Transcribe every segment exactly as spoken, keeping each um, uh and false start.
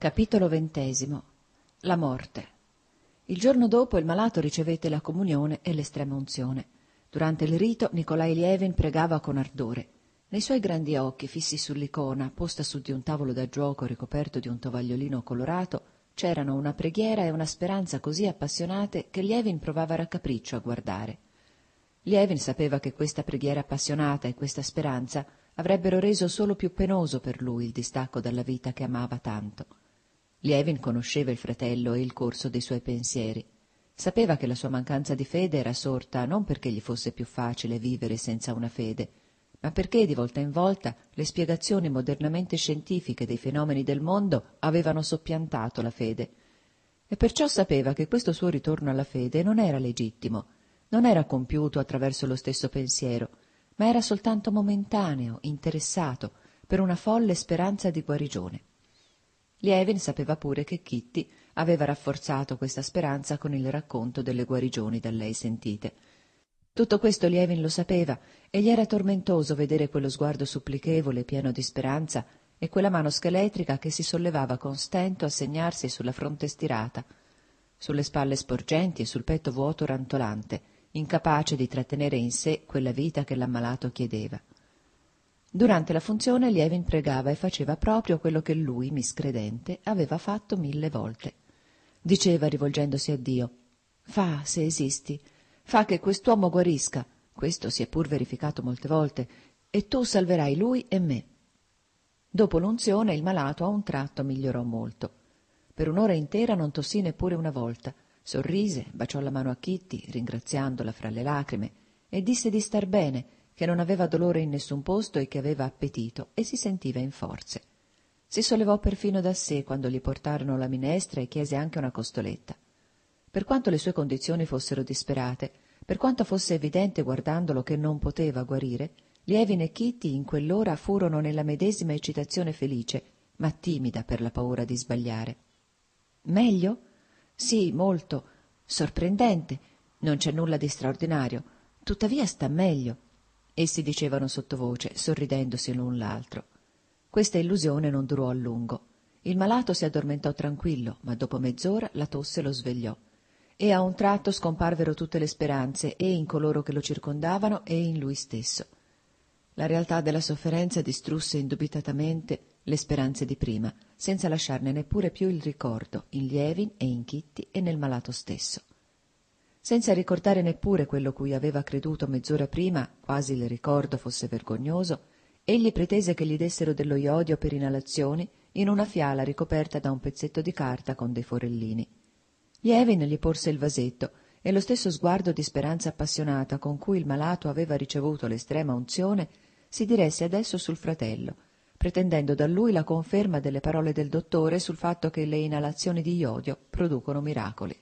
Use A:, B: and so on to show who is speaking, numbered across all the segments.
A: Capitolo ventesimo. La morte. Il giorno dopo il malato ricevette la comunione e l'estrema unzione. Durante il rito Nikolaj Lievin pregava con ardore. Nei suoi grandi occhi, fissi sull'icona, posta su di un tavolo da gioco ricoperto di un tovagliolino colorato, c'erano una preghiera e una speranza così appassionate che Lievin provava raccapriccio a guardare. Lievin sapeva che questa preghiera appassionata e questa speranza avrebbero reso solo più penoso per lui il distacco dalla vita che amava tanto. Lievin conosceva il fratello e il corso dei suoi pensieri. Sapeva che la sua mancanza di fede era sorta non perché gli fosse più facile vivere senza una fede, ma perché di volta in volta le spiegazioni modernamente scientifiche dei fenomeni del mondo avevano soppiantato la fede. E perciò sapeva che questo suo ritorno alla fede non era legittimo, non era compiuto attraverso lo stesso pensiero, ma era soltanto momentaneo, interessato, per una folle speranza di guarigione. Lievin sapeva pure che Kitty aveva rafforzato questa speranza con il racconto delle guarigioni da lei sentite. Tutto questo Lievin lo sapeva e gli era tormentoso vedere quello sguardo supplichevole pieno di speranza e quella mano scheletrica che si sollevava con stento a segnarsi sulla fronte stirata, sulle spalle sporgenti e sul petto vuoto rantolante, incapace di trattenere in sé quella vita che l'ammalato chiedeva. Durante la funzione Lievin pregava e faceva proprio quello che lui, miscredente, aveva fatto mille volte. Diceva, rivolgendosi a Dio: «Fa, se esisti, fa che quest'uomo guarisca, questo si è pur verificato molte volte, e tu salverai lui e me». Dopo l'unzione il malato a un tratto migliorò molto. Per un'ora intera non tossì neppure una volta, sorrise, baciò la mano a Kitty, ringraziandola fra le lacrime, e disse di star bene, che non aveva dolore in nessun posto e che aveva appetito e si sentiva in forze. Si sollevò perfino da sé quando gli portarono la minestra e chiese anche una costoletta. Per quanto le sue condizioni fossero disperate, per quanto fosse evidente guardandolo che non poteva guarire, Lievin e Kitty in quell'ora furono nella medesima eccitazione felice, ma timida per la paura di sbagliare. «Meglio? Sì, molto. Sorprendente. Non c'è nulla di straordinario. Tuttavia sta meglio», essi dicevano sottovoce, sorridendosi l'un l'altro. Questa illusione non durò a lungo. Il malato si addormentò tranquillo, ma dopo mezz'ora la tosse lo svegliò. E a un tratto scomparvero tutte le speranze, e in coloro che lo circondavano e in lui stesso. La realtà della sofferenza distrusse indubitatamente le speranze di prima, senza lasciarne neppure più il ricordo in Lievin e in Kitty e nel malato stesso. Senza ricordare neppure quello cui aveva creduto mezz'ora prima, quasi il ricordo fosse vergognoso, egli pretese che gli dessero dello iodio per inalazioni in una fiala ricoperta da un pezzetto di carta con dei forellini. Lievin gli porse il vasetto e lo stesso sguardo di speranza appassionata con cui il malato aveva ricevuto l'estrema unzione si diresse adesso sul fratello, pretendendo da lui la conferma delle parole del dottore sul fatto che le inalazioni di iodio producono miracoli.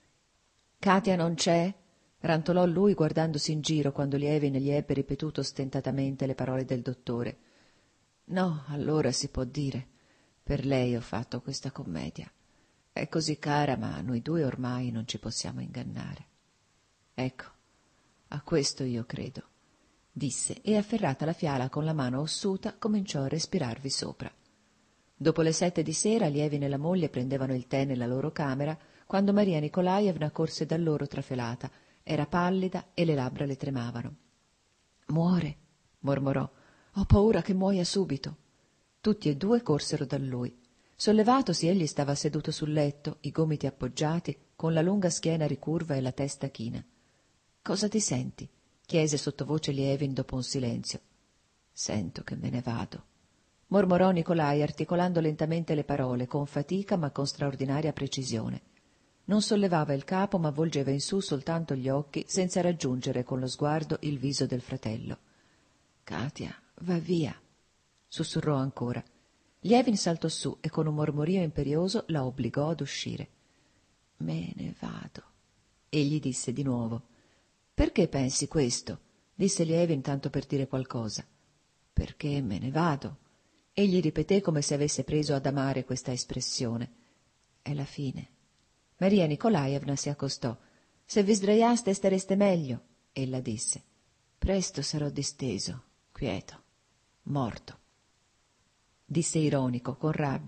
A: «Katia non c'è?» rantolò lui guardandosi in giro quando Lievin gli ebbe ripetuto stentatamente le parole del dottore. «No, allora si può dire. Per lei ho fatto questa commedia. È così cara, ma noi due ormai non ci possiamo ingannare. Ecco, a questo io credo», disse, e afferrata la fiala con la mano ossuta cominciò a respirarvi sopra. Dopo le sette di sera Lievin e la moglie prendevano il tè nella loro camera quando Maria Nikolajevna corse da loro trafelata. Era pallida e le labbra le tremavano. «Muore», mormorò. «Ho paura che muoia subito». Tutti e due corsero da lui. Sollevatosi, egli stava seduto sul letto, i gomiti appoggiati, con la lunga schiena ricurva e la testa china. «Cosa ti senti?» chiese sottovoce Lievin dopo un silenzio. «Sento che me ne vado», mormorò Nikolaj articolando lentamente le parole, con fatica ma con straordinaria precisione. Non sollevava il capo, ma volgeva in su soltanto gli occhi, senza raggiungere con lo sguardo il viso del fratello. «Katia, va via», sussurrò ancora. Lievin saltò su e con un mormorio imperioso la obbligò ad uscire. «Me ne vado», egli disse di nuovo. «Perché pensi questo?» disse Lievin tanto per dire qualcosa. «Perché me ne vado», egli ripeté come se avesse preso ad amare questa espressione. «È la fine». Maria Nikolajevna si accostò. «Se vi sdraiaste stareste meglio», ella disse. «Presto sarò disteso, quieto, morto», disse ironico, con rabbia.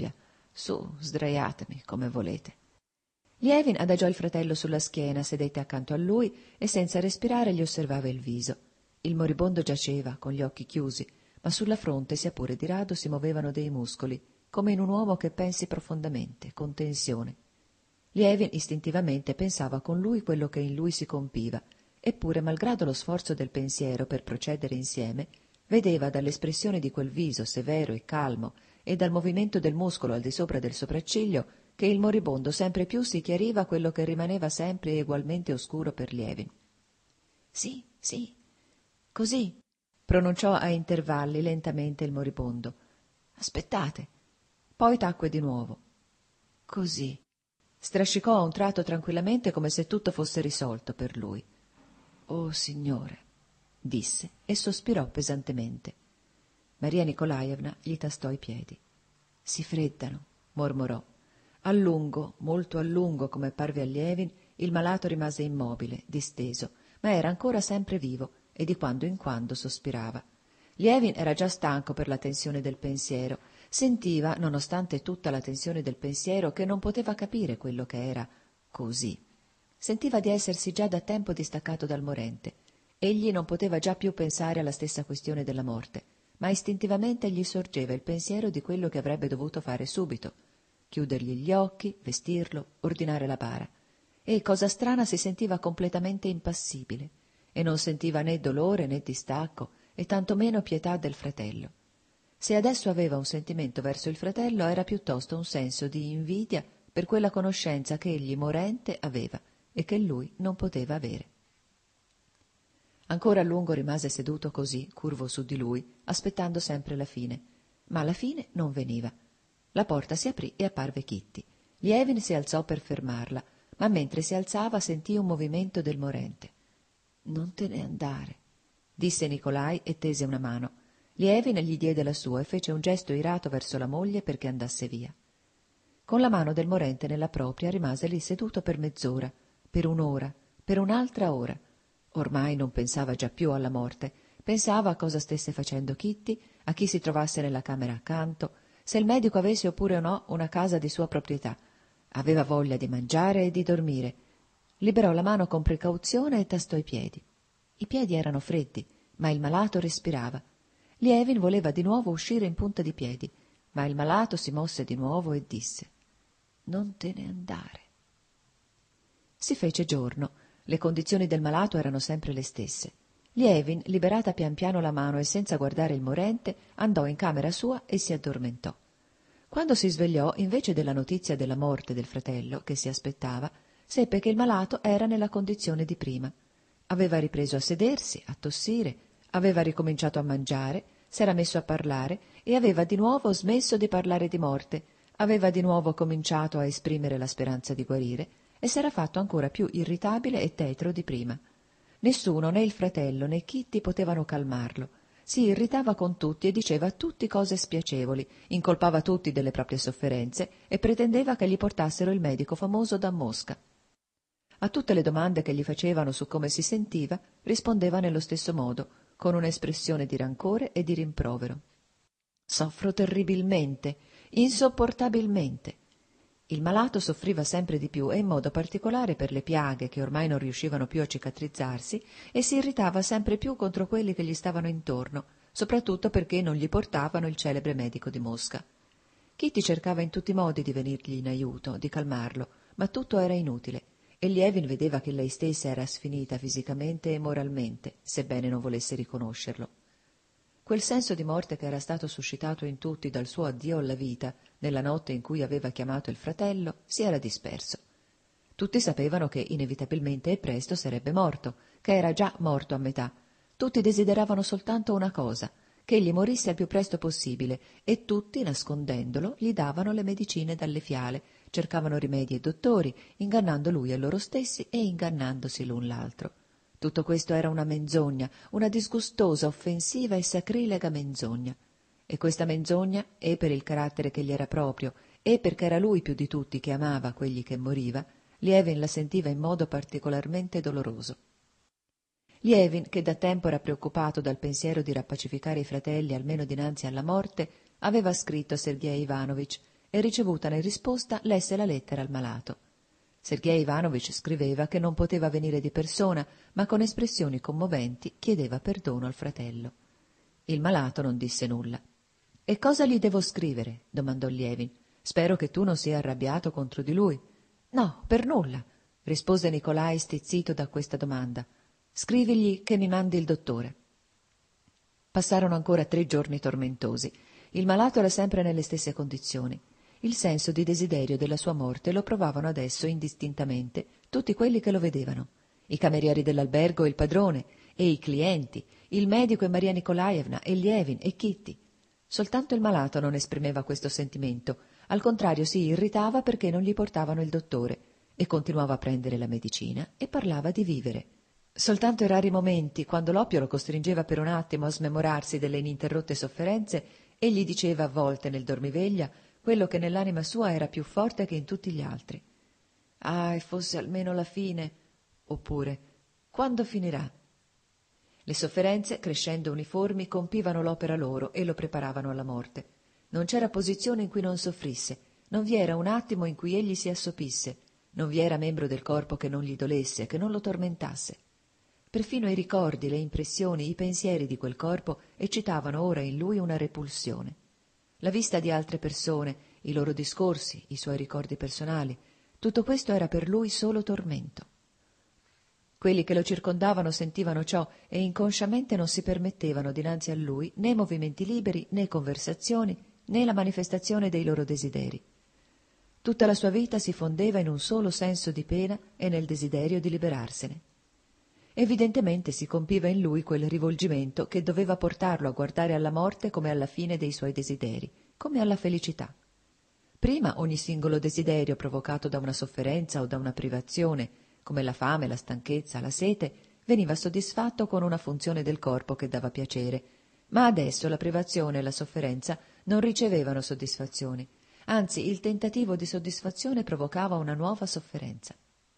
A: Su, sdraiatemi, come volete. Lievin adagiò il fratello sulla schiena, sedette accanto a lui e senza respirare gli osservava il viso. Il moribondo giaceva, con gli occhi chiusi, ma sulla fronte, sia pure di rado, si muovevano dei muscoli, come in un uomo che pensi profondamente, con tensione. Lievin istintivamente pensava con lui quello che in lui si compiva, eppure, malgrado lo sforzo del pensiero per procedere insieme, vedeva dall'espressione di quel viso severo e calmo e dal movimento del muscolo al di sopra del sopracciglio che il moribondo sempre più si chiariva quello che rimaneva sempre egualmente oscuro per Lievin. «Sì, sì, così», pronunciò a intervalli lentamente il moribondo. «Aspettate». Poi tacque di nuovo. «Così». Strascicò a un tratto tranquillamente come se tutto fosse risolto per lui. «Oh, Signore», disse e sospirò pesantemente. Maria Nikolaevna gli tastò i piedi. «Si freddano», mormorò. A lungo, molto a lungo, come parve a Lievin, il malato rimase immobile, disteso, ma era ancora sempre vivo e di quando in quando sospirava. Lievin era già stanco per la tensione del pensiero. Sentiva, nonostante tutta la tensione del pensiero, che non poteva capire quello che era così. Sentiva di essersi già da tempo distaccato dal morente. Egli non poteva già più pensare alla stessa questione della morte, ma istintivamente gli sorgeva il pensiero di quello che avrebbe dovuto fare subito: chiudergli gli occhi, vestirlo, ordinare la bara. E, cosa strana, si sentiva completamente impassibile, e non sentiva né dolore né distacco, e tantomeno pietà del fratello. Se adesso aveva un sentimento verso il fratello, era piuttosto un senso di invidia per quella conoscenza che egli morente aveva e che lui non poteva avere. Ancora a lungo rimase seduto così, curvo su di lui, aspettando sempre la fine, ma la fine non veniva. La porta si aprì e apparve Kitty. Lievin si alzò per fermarla, ma mentre si alzava sentì un movimento del morente. «Non te ne andare», disse Nicolai e tese una mano. Lievin gli diede la sua e fece un gesto irato verso la moglie perché andasse via. Con la mano del morente nella propria rimase lì seduto per mezz'ora, per un'ora, per un'altra ora. Ormai non pensava già più alla morte, pensava a cosa stesse facendo Kitty, a chi si trovasse nella camera accanto, se il medico avesse oppure no una casa di sua proprietà. Aveva voglia di mangiare e di dormire. Liberò la mano con precauzione e tastò i piedi. I piedi erano freddi, ma il malato respirava. Lievin voleva di nuovo uscire in punta di piedi, ma il malato si mosse di nuovo e disse: «Non te ne andare». Si fece giorno. Le condizioni del malato erano sempre le stesse. Lievin, liberata pian piano la mano e senza guardare il morente, andò in camera sua e si addormentò. Quando si svegliò, invece della notizia della morte del fratello, che si aspettava, seppe che il malato era nella condizione di prima. Aveva ripreso a sedersi, a tossire, aveva ricominciato a mangiare, s'era messo a parlare e aveva di nuovo smesso di parlare di morte, aveva di nuovo cominciato a esprimere la speranza di guarire e s'era fatto ancora più irritabile e tetro di prima. Nessuno, né il fratello né Kitty, potevano calmarlo. Si irritava con tutti e diceva a tutti cose spiacevoli, incolpava tutti delle proprie sofferenze e pretendeva che gli portassero il medico famoso da Mosca. A tutte le domande che gli facevano su come si sentiva, rispondeva nello stesso modo, con un'espressione di rancore e di rimprovero. «Soffro terribilmente, insopportabilmente». Il malato soffriva sempre di più e in modo particolare per le piaghe che ormai non riuscivano più a cicatrizzarsi, e si irritava sempre più contro quelli che gli stavano intorno, soprattutto perché non gli portavano il celebre medico di Mosca. Kitty cercava in tutti i modi di venirgli in aiuto, di calmarlo, ma tutto era inutile, e Lievin vedeva che lei stessa era sfinita fisicamente e moralmente, sebbene non volesse riconoscerlo. Quel senso di morte che era stato suscitato in tutti dal suo addio alla vita, nella notte in cui aveva chiamato il fratello, si era disperso. Tutti sapevano che inevitabilmente e presto sarebbe morto, che era già morto a metà. Tutti desideravano soltanto una cosa, che egli morisse al più presto possibile, e tutti, nascondendolo, gli davano le medicine dalle fiale, cercavano rimedi e dottori, ingannando lui e loro stessi e ingannandosi l'un l'altro. Tutto questo era una menzogna, una disgustosa, offensiva e sacrilega menzogna. E questa menzogna, e per il carattere che gli era proprio, e perché era lui più di tutti che amava quelli che moriva, Lievin la sentiva in modo particolarmente doloroso. Lievin, che da tempo era preoccupato dal pensiero di rappacificare i fratelli almeno dinanzi alla morte, aveva scritto a Sergej Ivanovich e, ricevutane risposta, lesse la lettera al malato. Sergej Ivanovich scriveva che non poteva venire di persona, ma con espressioni commoventi chiedeva perdono al fratello. Il malato non disse nulla. «E cosa gli devo scrivere?» domandò Lievin. «Spero che tu non sia arrabbiato contro di lui». «No, per nulla», rispose Nikolai stizzito da questa domanda. «Scrivigli che mi mandi il dottore». Passarono ancora tre giorni tormentosi. Il malato era sempre nelle stesse condizioni. Il senso di desiderio della sua morte lo provavano adesso indistintamente tutti quelli che lo vedevano. I camerieri dell'albergo e il padrone, e i clienti, il medico e Maria Nikolaevna, e Lievin e Kitty. Soltanto il malato non esprimeva questo sentimento, al contrario si irritava perché non gli portavano il dottore, e continuava a prendere la medicina e parlava di vivere. Soltanto in rari momenti, quando l'oppio lo costringeva per un attimo a smemorarsi delle ininterrotte sofferenze, egli diceva a volte nel dormiveglia quello che nell'anima sua era più forte che in tutti gli altri. «Ah, e fosse almeno la fine!» oppure «Quando finirà?» Le sofferenze, crescendo uniformi, compivano l'opera loro e lo preparavano alla morte. Non c'era posizione in cui non soffrisse, non vi era un attimo in cui egli si assopisse, non vi era membro del corpo che non gli dolesse, che non lo tormentasse. Perfino i ricordi, le impressioni, i pensieri di quel corpo eccitavano ora in lui una repulsione. La vista di altre persone, i loro discorsi, i suoi ricordi personali, tutto questo era per lui solo tormento. Quelli che lo circondavano sentivano ciò e inconsciamente non si permettevano dinanzi a lui né movimenti liberi, né conversazioni, né la manifestazione dei loro desideri. Tutta la sua vita si fondeva in un solo senso di pena e nel desiderio di liberarsene. Evidentemente si compiva in lui quel rivolgimento che doveva portarlo a guardare alla morte come alla fine dei suoi desideri, come alla felicità. Prima ogni singolo desiderio provocato da una sofferenza o da una privazione, come la fame, la stanchezza, la sete, veniva soddisfatto con una funzione del corpo che dava piacere, ma adesso la privazione e la sofferenza non ricevevano soddisfazioni, anzi il tentativo di soddisfazione provocava una nuova sofferenza.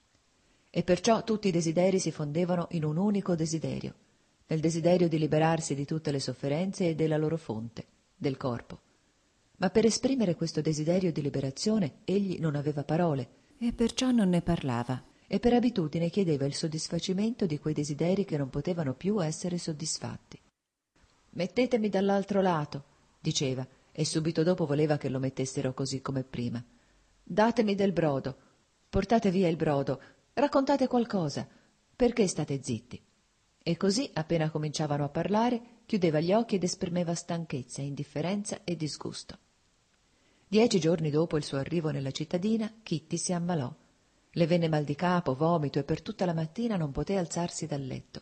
A: E perciò tutti i desideri si fondevano in un unico desiderio, nel desiderio di liberarsi di tutte le sofferenze e della loro fonte, del corpo. Ma per esprimere questo desiderio di liberazione egli non aveva parole, e perciò non ne parlava, e per abitudine chiedeva il soddisfacimento di quei desideri che non potevano più essere soddisfatti. «Mettetemi dall'altro lato», diceva, e subito dopo voleva che lo mettessero così come prima. «Datemi del brodo, portate via il brodo, raccontate qualcosa, perché state zitti?» E così, appena cominciavano a parlare, chiudeva gli occhi ed esprimeva stanchezza, indifferenza e disgusto. Dieci giorni dopo il suo arrivo nella cittadina, Kitty si ammalò. Le venne mal di capo, vomito e per tutta la mattina non poté alzarsi dal letto.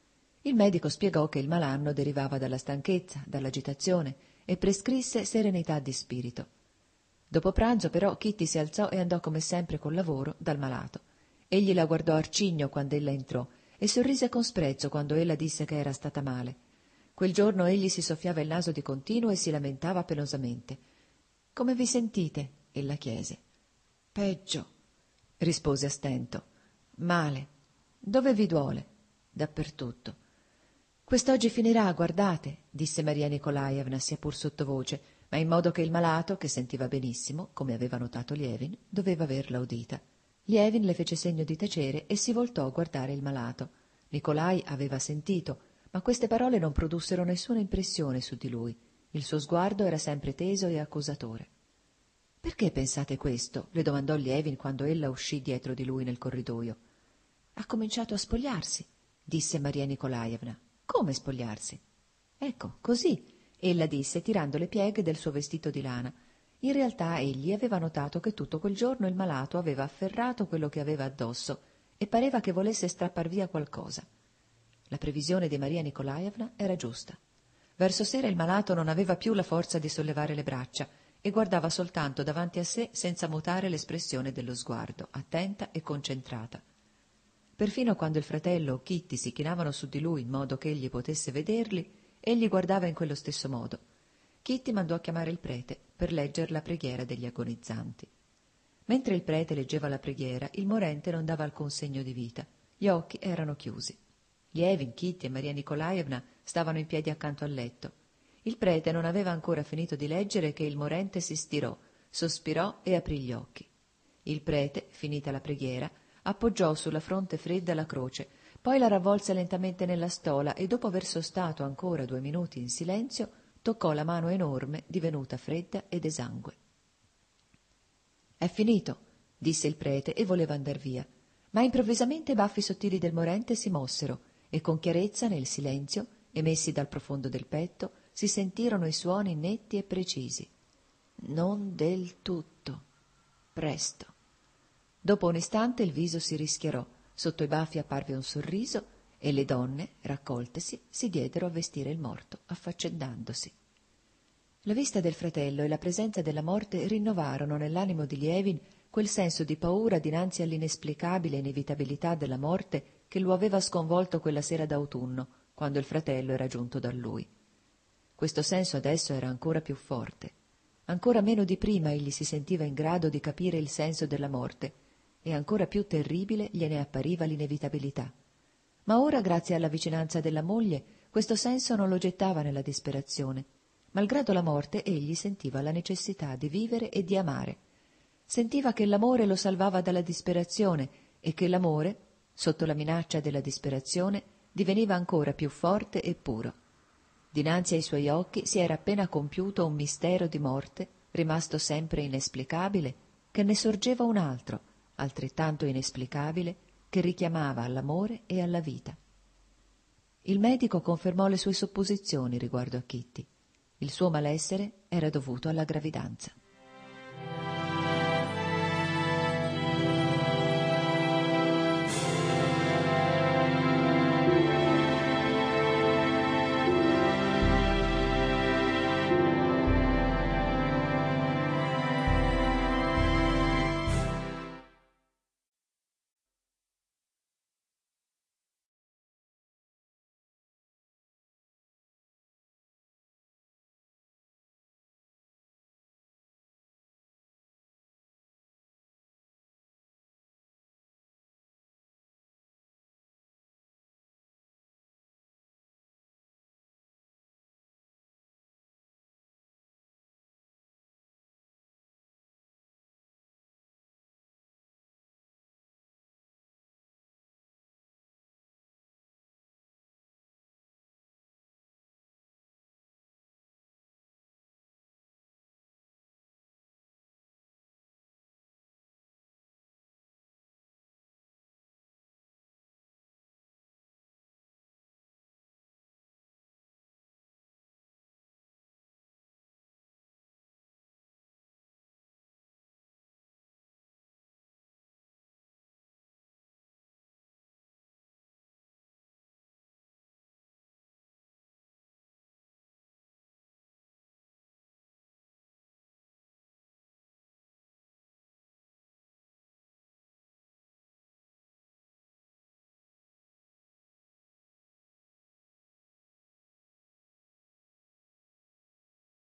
A: Il medico spiegò che il malanno derivava dalla stanchezza, dall'agitazione e prescrisse serenità di spirito. Dopo pranzo però Kitty si alzò e andò come sempre col lavoro dal malato. Egli la guardò arcigno quando ella entrò e sorrise con sprezzo quando ella disse che era stata male. Quel giorno egli si soffiava il naso di continuo e si lamentava penosamente. «Come vi sentite?» ella chiese. «Peggio», rispose a stento. «Male. Dove vi duole?» «Dappertutto». «Quest'oggi finirà, guardate», disse Maria Nikolaevna, sia pur sottovoce, ma in modo che il malato, che sentiva benissimo, come aveva notato Lievin, doveva averla udita. Lievin le fece segno di tacere e si voltò a guardare il malato. Nikolai aveva sentito, ma queste parole non produssero nessuna impressione su di lui. Il suo sguardo era sempre teso e accusatore. «Perché pensate questo?» le domandò Lievin quando ella uscì dietro di lui nel corridoio. «Ha cominciato a spogliarsi», disse Maria Nikolaevna. «Come spogliarsi?» «Ecco, così», ella disse, tirando le pieghe del suo vestito di lana. In realtà egli aveva notato che tutto quel giorno il malato aveva afferrato quello che aveva addosso e pareva che volesse strappar via qualcosa. La previsione di Maria Nikolaevna era giusta. Verso sera il malato non aveva più la forza di sollevare le braccia e guardava soltanto davanti a sé senza mutare l'espressione dello sguardo, attenta e concentrata. Perfino quando il fratello o Kitty si chinavano su di lui in modo che egli potesse vederli, egli guardava in quello stesso modo. Kitty mandò a chiamare il prete per leggere la preghiera degli agonizzanti. Mentre il prete leggeva la preghiera, il morente non dava alcun segno di vita. Gli occhi erano chiusi. Lievin, Kitty e Maria Nikolaevna stavano in piedi accanto al letto. Il prete non aveva ancora finito di leggere che il morente si stirò, sospirò e aprì gli occhi. Il prete, finita la preghiera, appoggiò sulla fronte fredda la croce, poi la ravvolse lentamente nella stola e, dopo aver sostato ancora due minuti in silenzio, toccò la mano enorme divenuta fredda ed esangue. «È finito», disse il prete e voleva andar via, ma improvvisamente i baffi sottili del morente si mossero e con chiarezza nel silenzio, emessi dal profondo del petto, si sentirono i suoni netti e precisi. «Non del tutto. Presto». Dopo un istante il viso si rischiarò, sotto i baffi apparve un sorriso e le donne, raccoltesi, si diedero a vestire il morto, affaccendandosi. La vista del fratello e la presenza della morte rinnovarono nell'animo di Lievin quel senso di paura dinanzi all'inesplicabile inevitabilità della morte che lo aveva sconvolto quella sera d'autunno, quando il fratello era giunto da lui. Questo senso adesso era ancora più forte. Ancora meno di prima egli si sentiva in grado di capire il senso della morte, e ancora più terribile gliene appariva l'inevitabilità. Ma ora, grazie alla vicinanza della moglie, questo senso non lo gettava nella disperazione. Malgrado la morte, egli sentiva la necessità di vivere e di amare. Sentiva che l'amore lo salvava dalla disperazione e che l'amore, sotto la minaccia della disperazione, diveniva ancora più forte e puro. Dinanzi ai suoi occhi si era appena compiuto un mistero di morte, rimasto sempre inesplicabile, che ne sorgeva un altro, altrettanto inesplicabile, che richiamava all'amore e alla vita. Il medico confermò le sue supposizioni riguardo a Kitty. Il suo malessere era dovuto alla gravidanza.